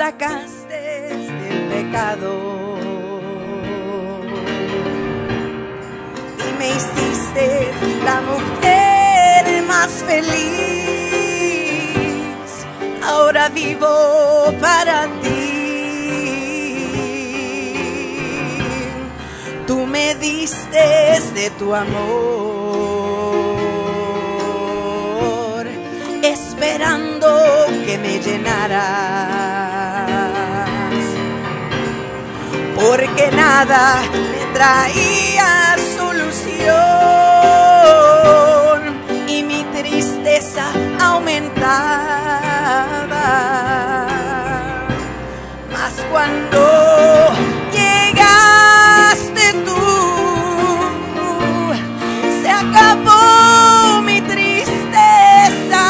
sacaste del pecado y me hiciste la mujer más feliz. Ahora vivo para ti. Tú me diste de tu amor, esperando que me llenaras, porque nada me traía solución y mi tristeza aumentaba. Mas cuando llegaste tú, se acabó mi tristeza.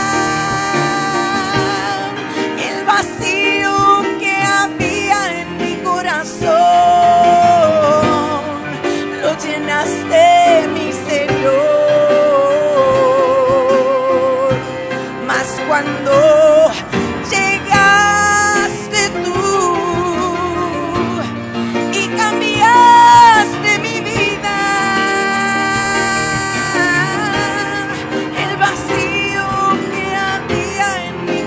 El vacío que había en mi corazón lo llenaste, mi Señor. Mas cuando llegaste tú y cambiaste mi vida, el vacío que había en mi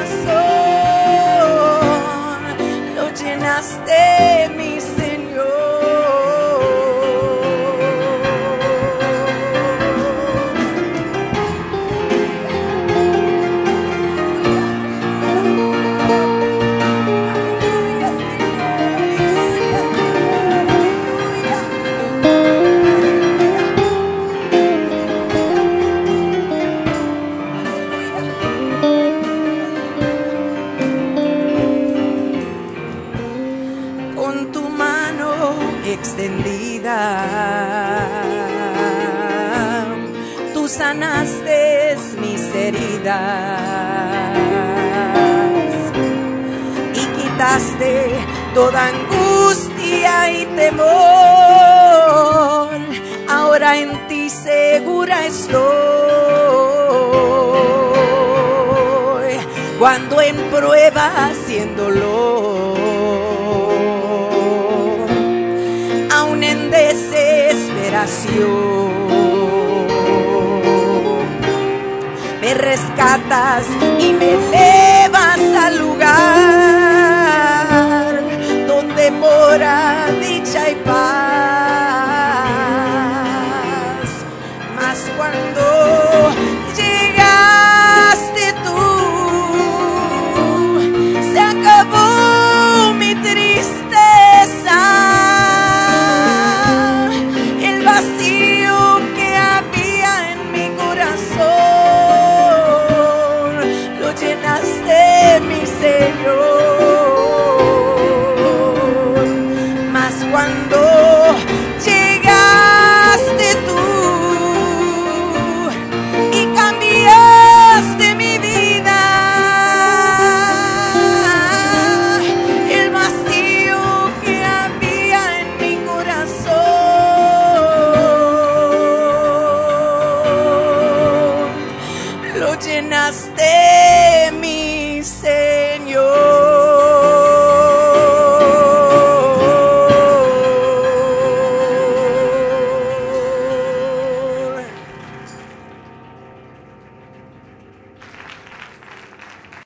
corazón lo llenaste, mi Señor. Con tu mano extendida, tú sanaste mis heridas y quitaste toda angustia y temor. Ahora en ti segura estoy, cuando en pruebas y en dolor, aún en desesperación, me rescatas y me elevas al lugar donde mora dicha y paz. Mas cuando llegaste tú, se acabó mi tristeza. El vacío que había en mi corazón lo llenaste, mi Señor. Mas cuando llegaste tú y cambiaste mi vida, el vacío que había en mi corazón lo llenaste,